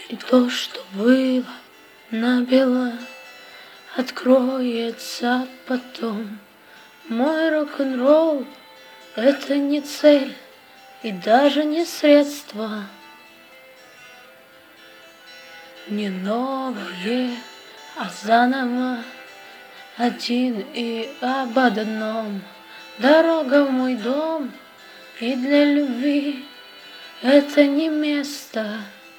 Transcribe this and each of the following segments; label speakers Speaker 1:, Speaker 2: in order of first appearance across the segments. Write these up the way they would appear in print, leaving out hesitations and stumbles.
Speaker 1: И то, что было набело, откроется потом. Мой рок-н-ролл — это не цель и даже не средство, не новое, а заново, один и об одном. Дорога в мой дом, и для любви это не место.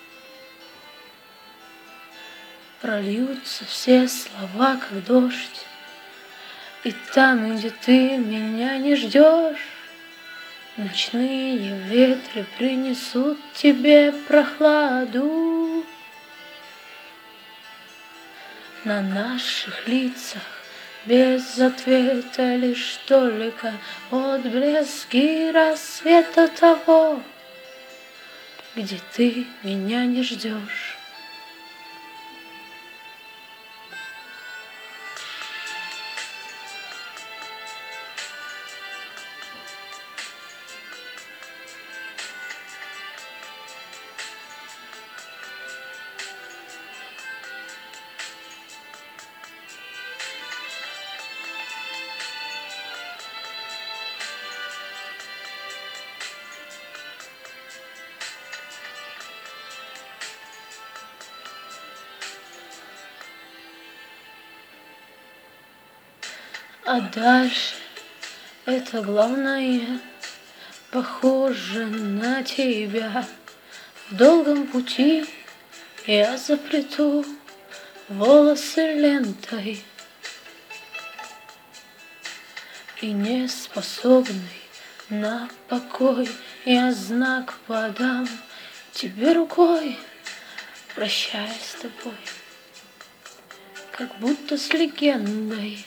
Speaker 1: Прольются все слова, как дождь, и там, где ты меня не ждешь, ночные ветры принесут тебе прохладу. На наших лицах без ответа лишь только отблески рассвета того, где ты меня не ждешь. А дальше это главное, похоже на тебя. В долгом пути я заплету волосы лентой, и не способный на покой я знак подам тебе рукой, прощаясь с тобой, как будто с легендой.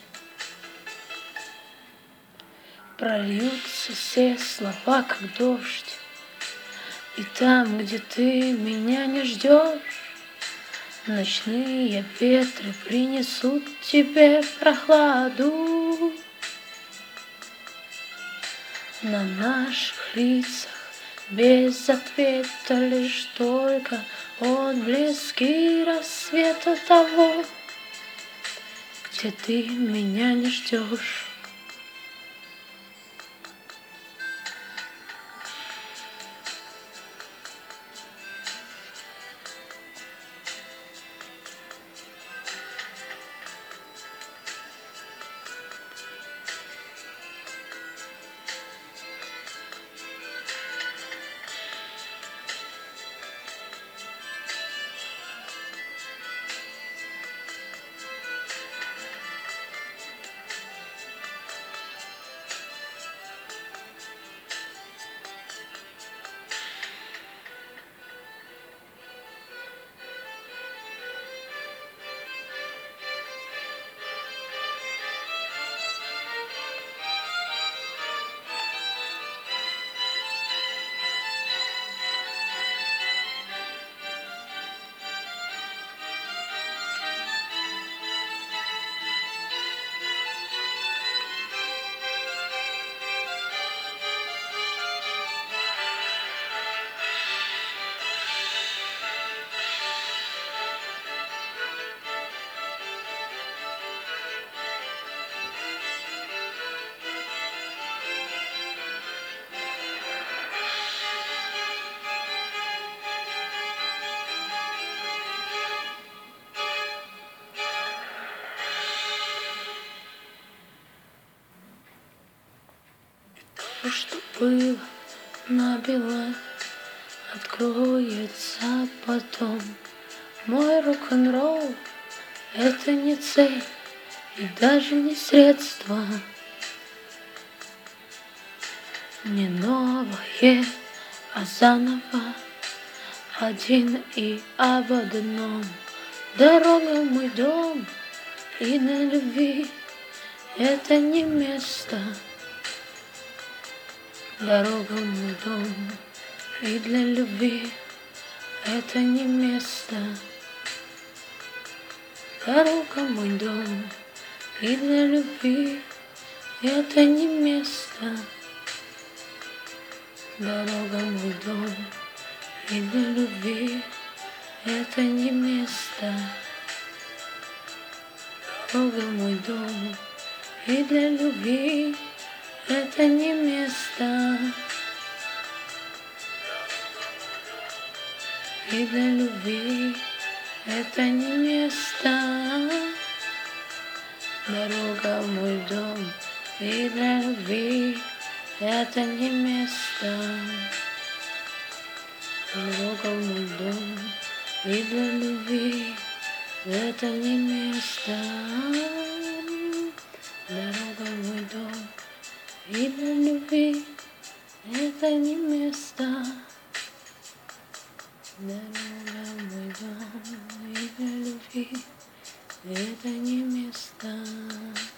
Speaker 1: Прольются все слова, как дождь, и там, где ты меня не ждешь, ночные ветры принесут тебе прохладу. На наших лицах без ответа лишь только отблески рассвета того, где ты меня не ждешь. То, что было набело, откроется потом. Мой рок-н-ролл — это не цель и даже не средство, не новое, а заново, один и об одном. Дорога в мой дом, и для любви это не место. Дорога в мой дом, и для любви это не место. Дорога в мой дом, и для любви это не место. Дорога в мой дом, и для любви это не место. Дорога мой дом, и для любви это не место. И для любви это не место. Дорога в мой дом, и для любви это не место. Дорога в мой дом, и для любви это не место. Дорога в мой дом, и для любви это не место. Дорога в мой дом, и для любви это не место.